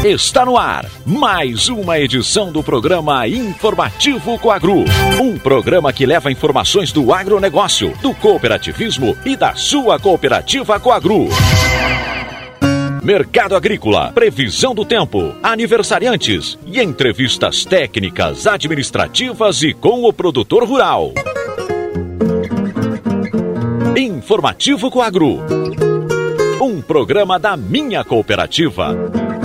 Está no ar mais uma edição do programa Informativo Coagru. Um programa que leva informações do agronegócio, do cooperativismo e da sua cooperativa Coagru. Mercado agrícola, previsão do tempo, aniversariantes e entrevistas técnicas, administrativas e com o produtor rural. Informativo Coagru. Um programa da minha cooperativa.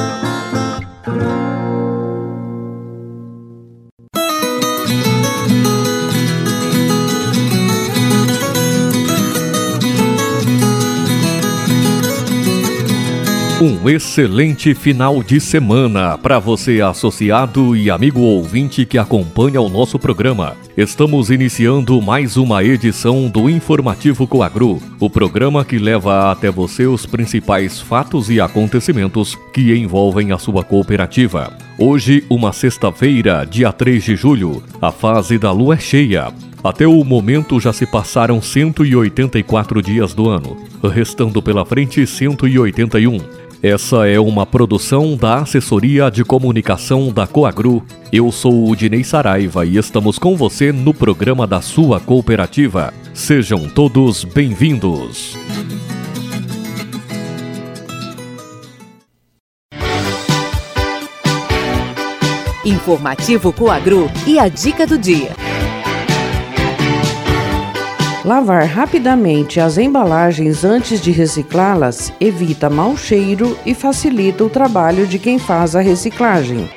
Um excelente final de semana para você, associado e amigo ouvinte que acompanha o nosso programa. Estamos iniciando mais uma edição do Informativo Coagru, o programa que leva até você os principais fatos e acontecimentos que envolvem a sua cooperativa. Hoje, uma sexta-feira, dia 3 de julho, a fase da lua é cheia. Até o momento já se passaram 184 dias do ano, restando pela frente 181. Essa é uma produção da Assessoria de Comunicação da Coagru. Eu sou o Dinei Saraiva e estamos com você no programa da sua cooperativa. Sejam todos bem-vindos. Informativo Coagru e a dica do dia. Lavar rapidamente as embalagens antes de reciclá-las evita mau cheiro e facilita o trabalho de quem faz a reciclagem.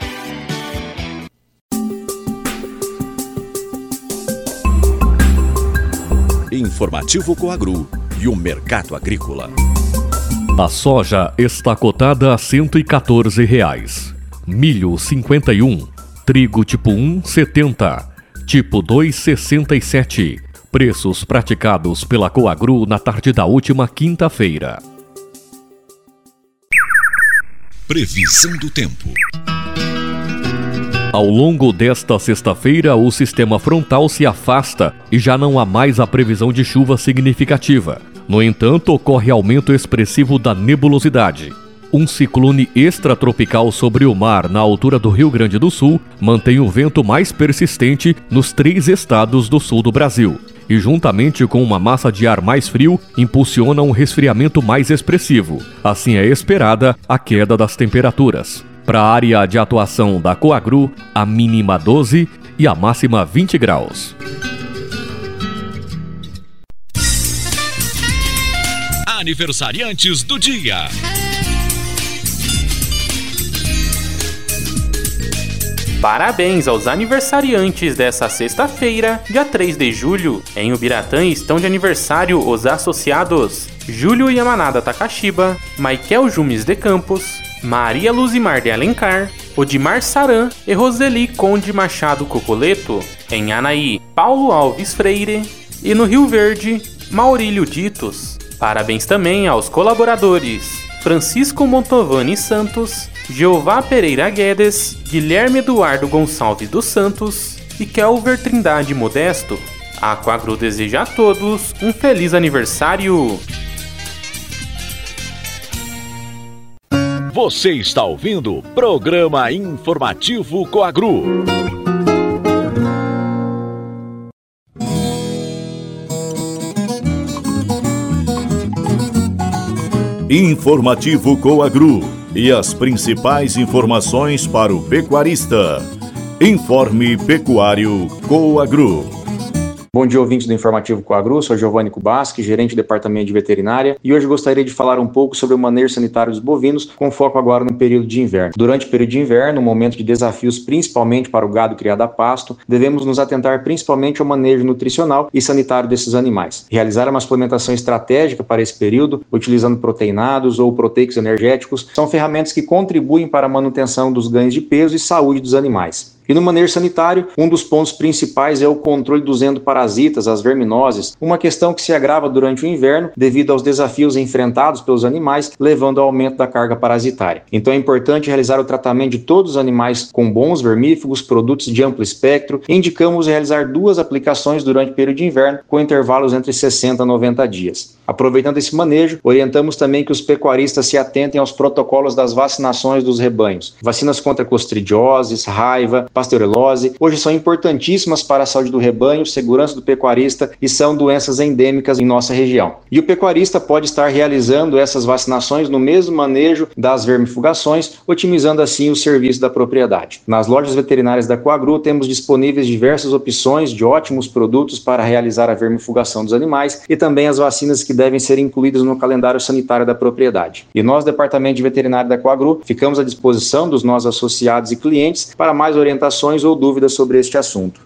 Informativo Coagru e o mercado agrícola. A soja está cotada a R$ 114. Milho 51, trigo tipo 1, 70, tipo 2, 67. Preços praticados pela Coagru na tarde da última quinta-feira. Previsão do tempo. Ao longo desta sexta-feira, o sistema frontal se afasta e já não há mais a previsão de chuva significativa. No entanto, ocorre aumento expressivo da nebulosidade. Um ciclone extratropical sobre o mar na altura do Rio Grande do Sul mantém o vento mais persistente nos 3 estados do sul do Brasil. E juntamente com uma massa de ar mais frio, impulsiona um resfriamento mais expressivo. Assim é esperada a queda das temperaturas. Para a área de atuação da Coagru, a mínima 12 e a máxima 20 graus. Aniversariantes do dia. Parabéns aos aniversariantes dessa sexta-feira, dia 3 de julho. Em Ubiratã estão de aniversário os associados Júlio Yamanada Takashiba, Maikel Jumes de Campos, Maria Luzimar de Alencar, Odimar Saran e Roseli Conde Machado Cocoleto. Em Anaí, Paulo Alves Freire e no Rio Verde, Maurílio Ditos. Parabéns também aos colaboradores Francisco Montovani Santos, Jeová Pereira Guedes, Guilherme Eduardo Gonçalves dos Santos e Kelver Trindade Modesto. A Coagru deseja a todos um feliz aniversário! Você está ouvindo o programa Informativo Coagru. Informativo Coagru e as principais informações para o pecuarista. Informe Pecuário Coagru. Bom dia, ouvintes do Informativo Coagru, sou Giovanni Kubaschi, gerente do Departamento de Veterinária, e hoje gostaria de falar um pouco sobre o manejo sanitário dos bovinos, com foco agora no período de inverno. Durante o período de inverno, um momento de desafios principalmente para o gado criado a pasto, devemos nos atentar principalmente ao manejo nutricional e sanitário desses animais. Realizar uma suplementação estratégica para esse período, utilizando proteinados ou proteicos energéticos, são ferramentas que contribuem para a manutenção dos ganhos de peso e saúde dos animais. E no manejo sanitário, um dos pontos principais é o controle dos endoparasitas, as verminoses, uma questão que se agrava durante o inverno devido aos desafios enfrentados pelos animais, levando ao aumento da carga parasitária. Então é importante realizar o tratamento de todos os animais com bons vermífugos, produtos de amplo espectro. Indicamos realizar 2 aplicações durante o período de inverno, com intervalos entre 60 a 90 dias. Aproveitando esse manejo, orientamos também que os pecuaristas se atentem aos protocolos das vacinações dos rebanhos. Vacinas contra clostridioses, raiva, pasteurelose, hoje são importantíssimas para a saúde do rebanho, segurança do pecuarista e são doenças endêmicas em nossa região. E o pecuarista pode estar realizando essas vacinações no mesmo manejo das vermifugações, otimizando assim o serviço da propriedade. Nas lojas veterinárias da Coagru temos disponíveis diversas opções de ótimos produtos para realizar a vermifugação dos animais e também as vacinas que devem ser incluídas no calendário sanitário da propriedade. E nós, Departamento de Veterinária da Coagru, ficamos à disposição dos nossos associados e clientes para mais orientações ou dúvidas sobre este assunto.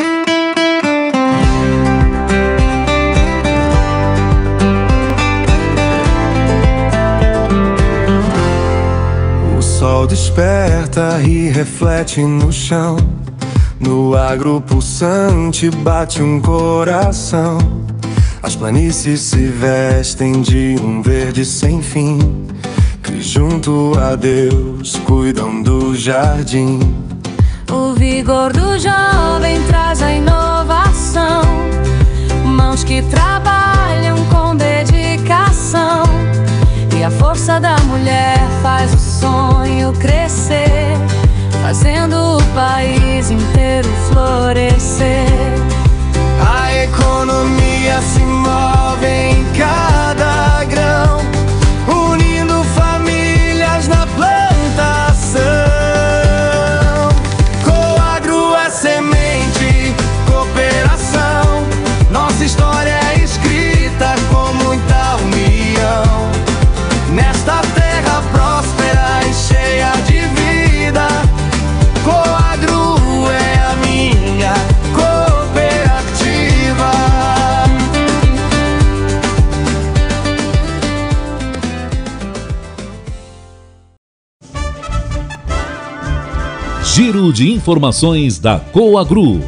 O sol desperta e reflete no chão. No agro pulsante bate um coração. As planícies se vestem de um verde sem fim, que junto a Deus cuidam do jardim. O vigor do jovem traz a inovação, mãos que trabalham com dedicação, e a força da mulher faz o sonho crescer, fazendo o país inteiro florescer. A economia se move em cada grão, unindo famílias na plantação. Coagru é semente, cooperação. Nossa história é escrita com muita união. Nesta terra próspera e cheia de vida, Coagru é a minha cooperativa. Giro de informações da Coagru.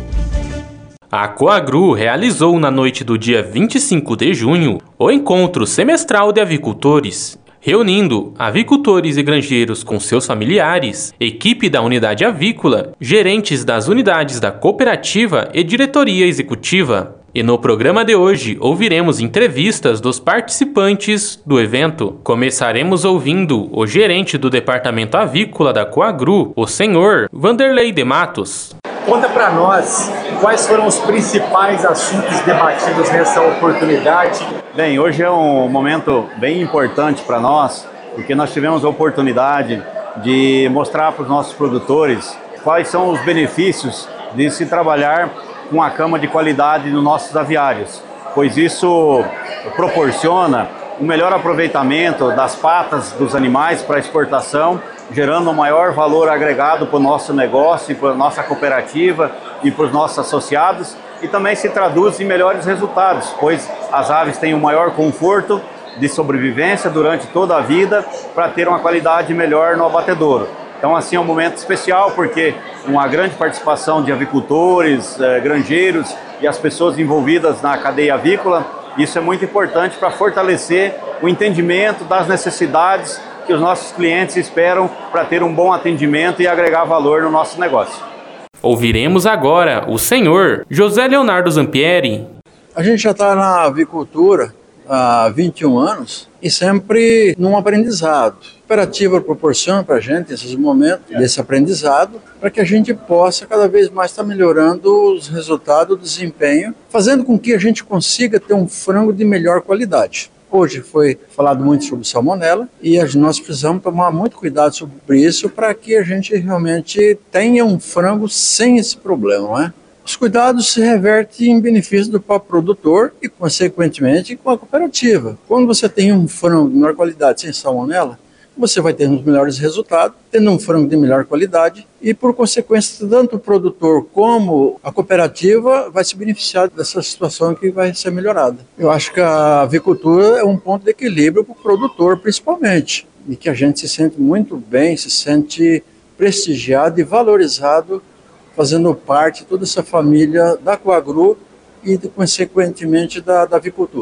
A Coagru realizou na noite do dia 25 de junho o encontro semestral de avicultores, reunindo avicultores e granjeiros com seus familiares, equipe da unidade avícola, gerentes das unidades da cooperativa e diretoria executiva. E no programa de hoje ouviremos entrevistas dos participantes do evento. Começaremos ouvindo o gerente do departamento avícola da Coagru, o senhor Vanderlei de Matos. Conta para nós quais foram os principais assuntos debatidos nessa oportunidade. Bem, hoje é um momento bem importante para nós, porque nós tivemos a oportunidade de mostrar para os nossos produtores quais são os benefícios de se trabalhar com a cama de qualidade nos nossos aviários, pois isso proporciona um melhor aproveitamento das patas dos animais para exportação, gerando um maior valor agregado para o nosso negócio, para a nossa cooperativa e para os nossos associados, e também se traduz em melhores resultados, pois as aves têm um maior conforto de sobrevivência durante toda a vida para ter uma qualidade melhor no abatedouro. Então, assim, é um momento especial porque uma grande participação de avicultores, granjeiros e as pessoas envolvidas na cadeia avícola, isso é muito importante para fortalecer o entendimento das necessidades que os nossos clientes esperam para ter um bom atendimento e agregar valor no nosso negócio. Ouviremos agora o senhor José Leonardo Zampieri. A gente já está na avicultura há 21 anos e sempre num aprendizado. A cooperativa proporciona para a gente esses momentos desse aprendizado para que a gente possa cada vez mais estar melhorando os resultados, o desempenho, fazendo com que a gente consiga ter um frango de melhor qualidade. Hoje foi falado muito sobre salmonela e nós precisamos tomar muito cuidado sobre isso para que a gente realmente tenha um frango sem esse problema, não é? Os cuidados se revertem em benefício do próprio produtor e, consequentemente, com a cooperativa. Quando você tem um frango de melhor qualidade sem salmonela, você vai ter os melhores resultados, tendo um frango de melhor qualidade e, por consequência, tanto o produtor como a cooperativa vai se beneficiar dessa situação que vai ser melhorada. Eu acho que a avicultura é um ponto de equilíbrio para o produtor, principalmente, e que a gente se sente muito bem, se sente prestigiado e valorizado fazendo parte de toda essa família da Coagru e, consequentemente, da avicultura.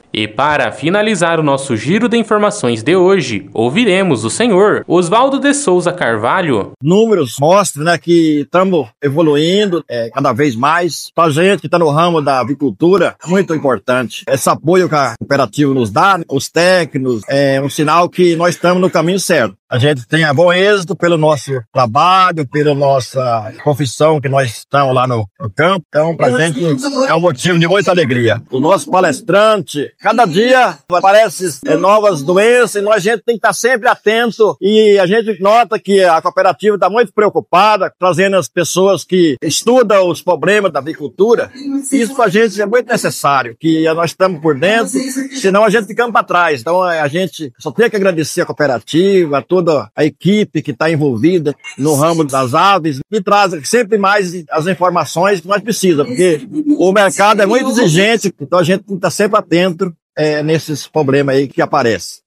E para finalizar o nosso giro de informações de hoje, ouviremos o senhor Oswaldo de Souza Carvalho. Números mostram, né, que estamos evoluindo cada vez mais. Para a gente que está no ramo da avicultura, é muito importante. Esse apoio que a cooperativa nos dá, os técnicos, é um sinal que nós estamos no caminho certo. A gente tem bom êxito pelo nosso trabalho, pela nossa profissão que nós estamos lá no campo. Então, pra gente é um motivo de muita alegria. O nosso palestrante, cada dia aparecem novas doenças e a gente tem que estar sempre atento. E a gente nota que a cooperativa está muito preocupada, trazendo as pessoas que estudam os problemas da avicultura. Isso pra gente é muito necessário, que nós estamos por dentro, senão a gente ficamos para trás. Então, a gente só tem que agradecer a cooperativa, toda a equipe que está envolvida no ramo das aves e traz sempre mais as informações que nós precisamos, porque o mercado é muito exigente, então a gente tem que estar sempre atento nesses problemas aí que aparecem.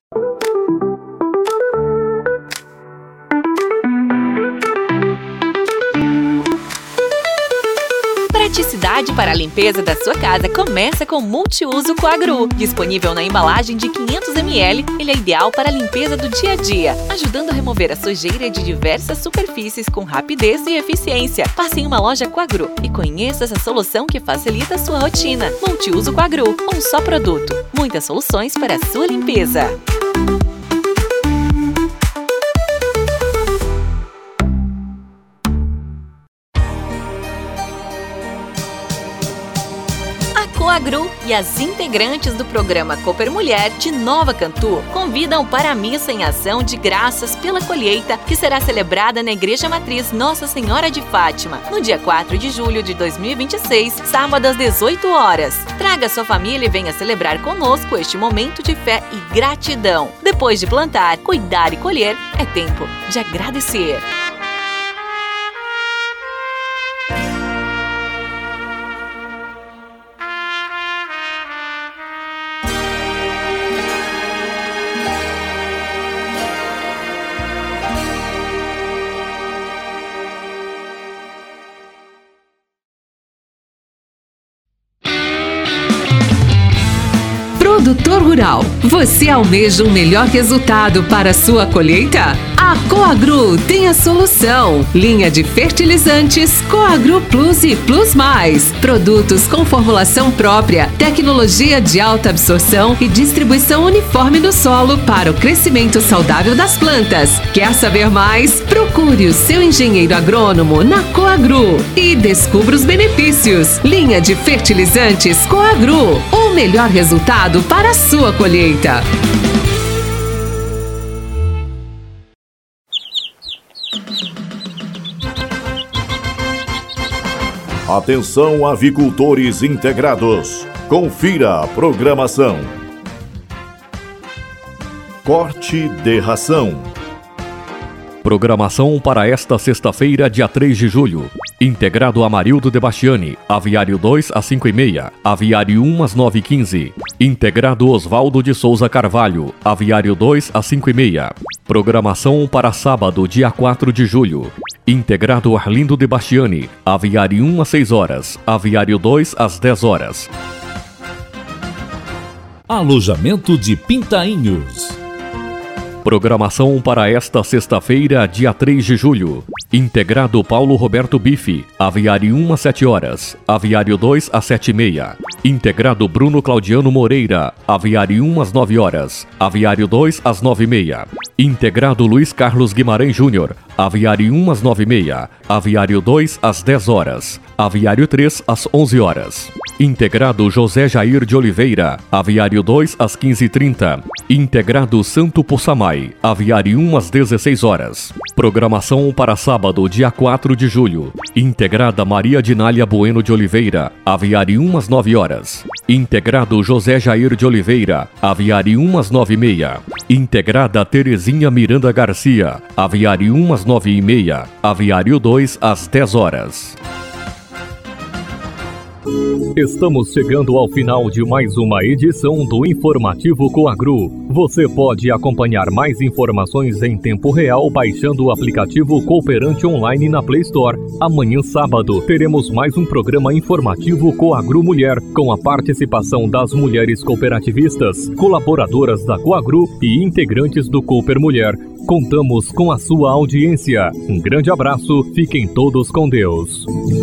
Praticidade para a limpeza da sua casa começa com Multiuso Coagru. Disponível na embalagem de 500 ml, ele é ideal para a limpeza do dia a dia, ajudando a remover a sujeira de diversas superfícies com rapidez e eficiência. Passe em uma loja Coagru e conheça essa solução que facilita a sua rotina. Multiuso Coagru, um só produto. Muitas soluções para a sua limpeza. Coagru e as integrantes do programa Cooper Mulher de Nova Cantu convidam para a missa em ação de graças pela colheita, que será celebrada na Igreja Matriz Nossa Senhora de Fátima, no dia 4 de julho de 2026, sábado às 18 horas. Traga sua família e venha celebrar conosco este momento de fé e gratidão. Depois de plantar, cuidar e colher, é tempo de agradecer. Produtor rural, você almeja um melhor resultado para a sua colheita? A Coagru tem a solução. Linha de fertilizantes Coagru Plus e Plus Mais. Produtos com formulação própria, tecnologia de alta absorção e distribuição uniforme no solo para o crescimento saudável das plantas. Quer saber mais? Procure o seu engenheiro agrônomo na Coagru e descubra os benefícios. Linha de fertilizantes Coagru, o melhor resultado para a sua colheita. Atenção, avicultores integrados. Confira a programação. Corte de ração. Programação para esta sexta-feira, dia 3 de julho. Integrado Amarildo de Bastiani, Aviário 2 às 5h30, Aviário 1 às 9h15. Integrado Oswaldo de Souza Carvalho, Aviário 2 às 5h30. Programação para sábado, dia 4 de julho. Integrado Arlindo de Bastiani, Aviário 1 às 6 horas, Aviário 2 às 10 horas. Alojamento de Pintainhos. Programação para esta sexta-feira, dia 3 de julho. Integrado Paulo Roberto Bife, Aviário 1 às 7 horas, Aviário 2 às 7h30. Integrado Bruno Claudiano Moreira, Aviário 1 às 9 horas, Aviário 2 às 9h30. Integrado Luiz Carlos Guimarães Júnior, Aviário 1 às 9h30, Aviário 2 às 10 horas, Aviário 3 às 11 horas. Integrado José Jair de Oliveira, Aviário 2 às 15h30. Integrado Santo Possamay, Aviário 1 às 16 horas. Programação para sábado, dia 4 de julho. Integrada Maria Dinália Bueno de Oliveira, Aviário 1 às 9 horas. Integrado José Jair de Oliveira, Aviário 1 às 9h30. Integrada Terezinha Miranda Garcia, Aviário 1 às 9h30. Aviário 2 às 10 horas. Estamos chegando ao final de mais uma edição do Informativo Coagru. Você pode acompanhar mais informações em tempo real baixando o aplicativo Cooperante Online na Play Store. Amanhã, sábado, teremos mais um programa informativo Coagru Mulher, com a participação das mulheres cooperativistas, colaboradoras da Coagru e integrantes do Cooper Mulher. Contamos com a sua audiência. Um grande abraço, fiquem todos com Deus.